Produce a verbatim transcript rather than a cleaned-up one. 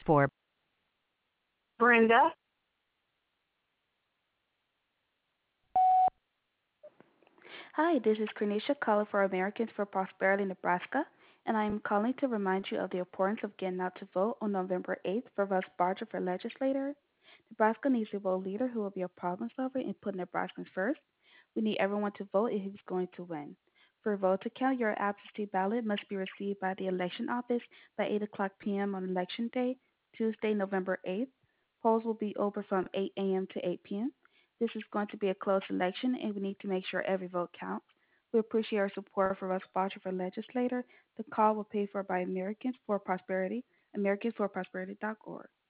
For Brenda. Hi, this is Cornelia calling for Americans for Prosperity, Nebraska, and I am calling to remind you of the importance of getting out to vote on November eighth for Russ Barger for legislator. Nebraska needs a vote leader who will be a problem solver and put Nebraskans first. We need everyone to vote if he's going to win. For a vote to count, your absentee ballot must be received by the election office by eight o'clock p m on election day, Tuesday, November eighth. Polls will be open from eight a m to eight p m. This is going to be a close election, and we need to make sure every vote counts. We appreciate your support for Russ Barger for legislator. The call will be paid for by Americans for Prosperity, americans for prosperity dot org.